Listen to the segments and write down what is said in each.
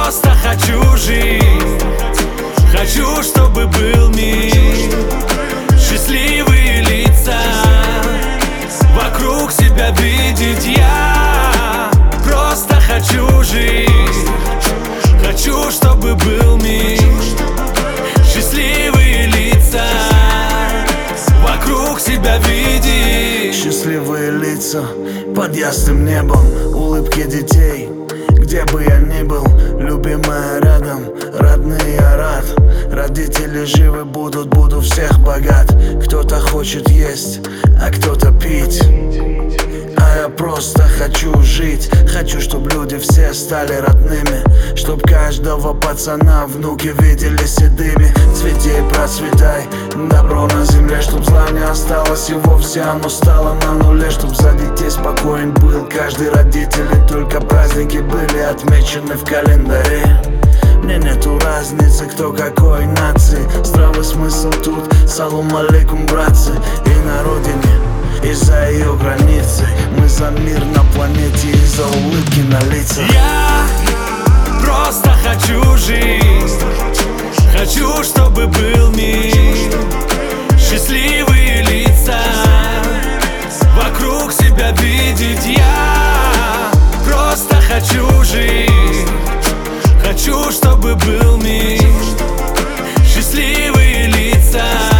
Просто хочу жить, хочу, чтобы был мир, счастливые лица, вокруг себя видеть. Я просто хочу жить, хочу, чтобы был мир, счастливые лица, вокруг себя видеть. Счастливые лица под ясным небом, улыбки детей, где бы я ни был, любимая рядом, родные я рад. Родители живы будут, буду всех богат. Кто-то хочет есть, а кто-то пить, а я просто хочу жить. Хочу, чтоб люди все стали родными, чтоб каждого пацана внуки видели седыми. Цвети и процветай, добро на земле, чтоб зла не осталось и вовсе оно стало на нуле. Чтоб за детей спокоен был каждый родитель, и только праздники были отмечены в календаре. Мне нету разницы, кто какой нации, здравый смысл тут, салам алейкум, братцы. И на родине, и за ее границей, мы за мир на планете и за улыбки на лицах. Я просто хочу жить, хочу, чтобы был мир, счастливые лица, вокруг себя видеть. Я просто хочу жить, хочу, чтобы был мир, счастливые лица,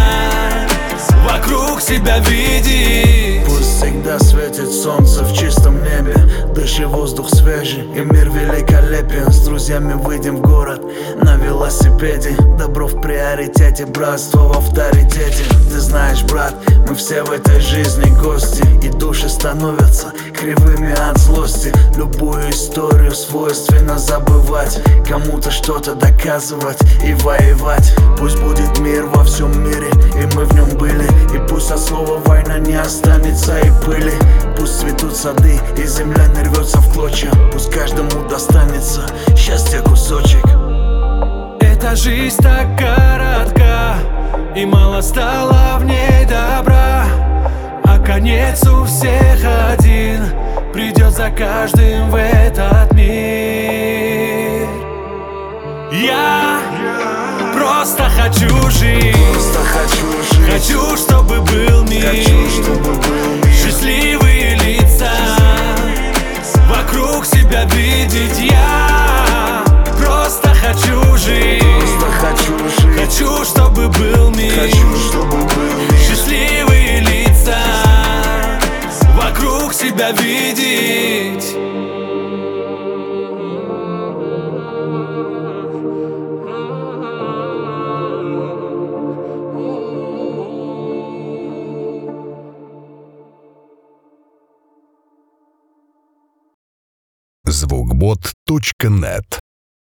вокруг себя видеть. Пусть всегда светит солнце в чистом небе, дыши воздух свежий и мир великолепен. С друзьями выйдем в город на велосипеде, добро в приоритете, братство в авторитете. Ты знаешь, брат, мы все в этой жизни гости, и души становятся кривыми от злости. Любую историю свойственно забывать, кому-то что-то доказывать и воевать. Пусть будет мир во всем мире, и мы в нем были, и пусть от слова война не останется и пыли. Пусть цветут сады, и земля не рвется в клочья, пусть каждому достанется счастья кусочек. Эта жизнь так коротка, и мало стало в ней добра, а конец у всех один, придет за каждым в этот мир. Я просто хочу жить, хочу, чтобы был мир, счастливые лица, вокруг себя видеть. Я просто хочу жить, хочу, чтобы был мир, счастливые лица, вокруг себя видеть. Звукбот.нет